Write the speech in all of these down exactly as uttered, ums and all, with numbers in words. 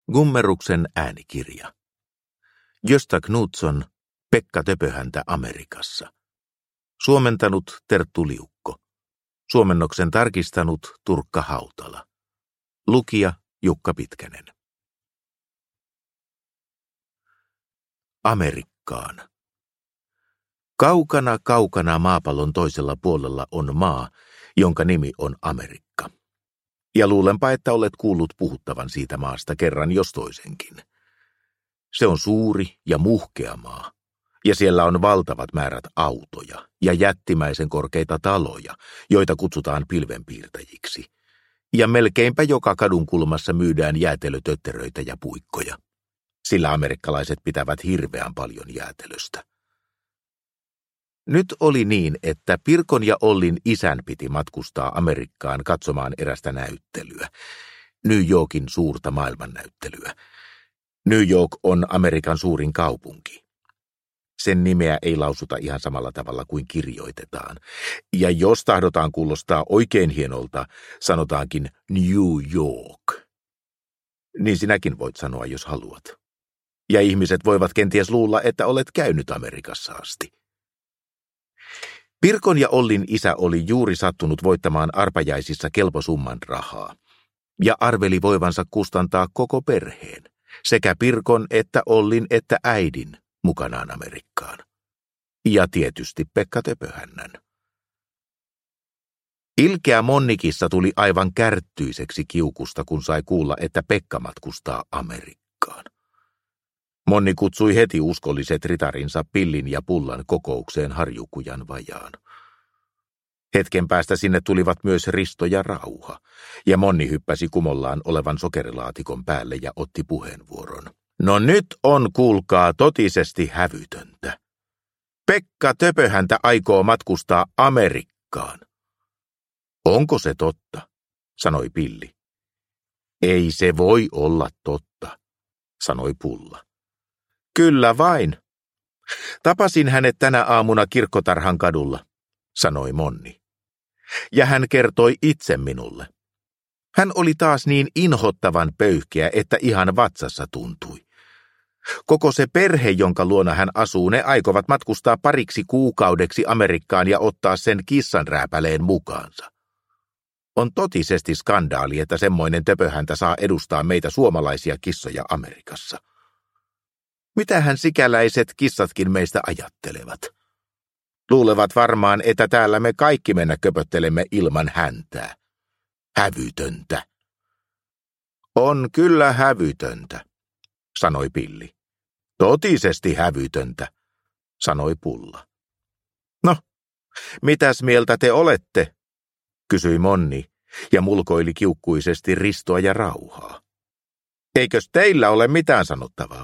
Gummeruksen äänikirja. Gösta Knutsson, Pekka Töpöhäntä Amerikassa. Suomentanut Terttu Liukko. Suomennoksen tarkistanut Turkka Hautala. Lukija Jukka Pitkänen. Amerikkaan. Kaukana, kaukana maapallon toisella puolella on maa, jonka nimi on Amerikka. Ja luulenpa, että olet kuullut puhuttavan siitä maasta kerran jos toisenkin. Se on suuri ja muhkea maa, ja siellä on valtavat määrät autoja ja jättimäisen korkeita taloja, joita kutsutaan pilvenpiirtäjiksi. Ja melkeinpä joka kadun kulmassa myydään jäätelötötteröitä ja puikkoja, sillä amerikkalaiset pitävät hirveän paljon jäätelöstä. Nyt oli niin, että Pirkon ja Ollin isän piti matkustaa Amerikkaan katsomaan erästä näyttelyä, New Yorkin suurta maailmannäyttelyä. New York on Amerikan suurin kaupunki. Sen nimeä ei lausuta ihan samalla tavalla kuin kirjoitetaan. Ja jos tahdotaan kuulostaa oikein hienolta, sanotaankin New York. Niin sinäkin voit sanoa, jos haluat. Ja ihmiset voivat kenties luulla, että olet käynyt Amerikassa asti. Pirkon ja Ollin isä oli juuri sattunut voittamaan arpajaisissa kelposumman rahaa, ja arveli voivansa kustantaa koko perheen, sekä Pirkon että Ollin että äidin mukanaan Amerikkaan. Ja tietysti Pekka Töpöhännän. Ilkeä Monnikissa tuli aivan kärttyiseksi kiukusta, kun sai kuulla, että Pekka matkustaa Amerikkaan. Monni kutsui heti uskolliset ritarinsa Pillin ja Pullan kokoukseen Harjukujan vajaan. Hetken päästä sinne tulivat myös Risto ja Rauha, ja Monni hyppäsi kumollaan olevan sokerilaatikon päälle ja otti puheenvuoron. No nyt on, kuulkaa, totisesti hävytöntä. Pekka Töpöhäntä aikoo matkustaa Amerikkaan. Onko se totta, sanoi Pilli. Ei se voi olla totta, sanoi Pulla. Kyllä vain. Tapasin hänet tänä aamuna Kirkkotarhan kadulla, sanoi Monni. Ja hän kertoi itse minulle. Hän oli taas niin inhottavan pöyhkeä, että ihan vatsassa tuntui. Koko se perhe, jonka luona hän asuu, ne aikovat matkustaa pariksi kuukaudeksi Amerikkaan ja ottaa sen kissanrääpäleen mukaansa. On totisesti skandaali, että semmoinen Töpöhäntä saa edustaa meitä suomalaisia kissoja Amerikassa. Mitähän sikäläiset kissatkin meistä ajattelevat? Luulevat varmaan, että täällä me kaikki mennä köpöttelemme ilman häntää. Hävytöntä. On kyllä hävytöntä, sanoi Pilli. Totisesti hävytöntä, sanoi Pulla. No, mitäs mieltä te olette, kysyi Monni ja mulkoili kiukkuisesti Ristoa ja Rauhaa. Eikös teillä ole mitään sanottavaa?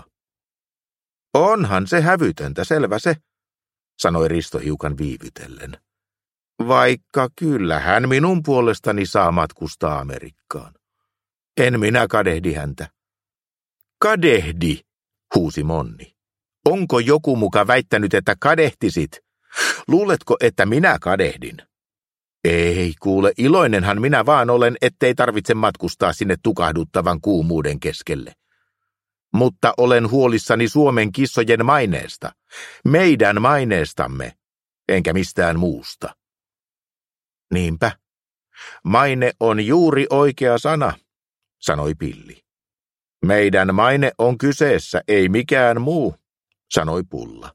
Onhan se hävytöntä, selvä se, sanoi Risto hiukan viivytellen. Vaikka kyllä hän minun puolestani saa matkustaa Amerikkaan. En minä kadehdi häntä. Kadehdi, huusi Monni. Onko joku muka väittänyt, että kadehtisit? Luuletko, että minä kadehdin? Ei, kuule, iloinenhan minä vaan olen, ettei tarvitse matkustaa sinne tukahduttavan kuumuuden keskelle. Mutta olen huolissani Suomen kissojen maineesta, meidän maineestamme, enkä mistään muusta. Niinpä, maine on juuri oikea sana, sanoi Pilli. Meidän maine on kyseessä, ei mikään muu, sanoi Pulla.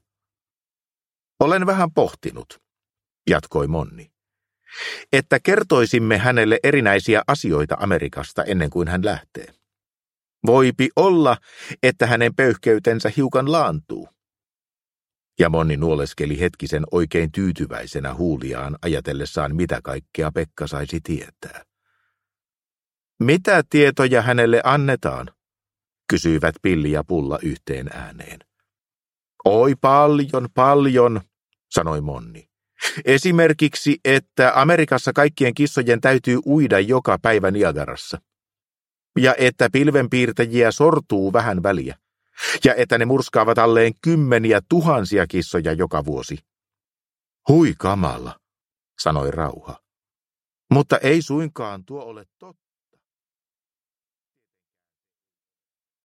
Olen vähän pohtinut, jatkoi Monni, että kertoisimme hänelle erinäisiä asioita Amerikasta ennen kuin hän lähtee. Voipi olla, että hänen pöyhkeytensä hiukan laantuu. Ja Monni nuoleskeli hetkisen oikein tyytyväisenä huuliaan ajatellessaan, mitä kaikkea Pekka saisi tietää. Mitä tietoja hänelle annetaan? Kysyivät Pilli ja Pulla yhteen ääneen. Oi paljon, paljon, sanoi Monni. Esimerkiksi, että Amerikassa kaikkien kissojen täytyy uida joka päivä Niagarassa. Ja että pilvenpiirtäjiä sortuu vähän väliä. Ja että ne murskaavat alleen kymmeniä tuhansia kissoja joka vuosi. Hui kamala, sanoi Rauha. Mutta ei suinkaan tuo ole totta.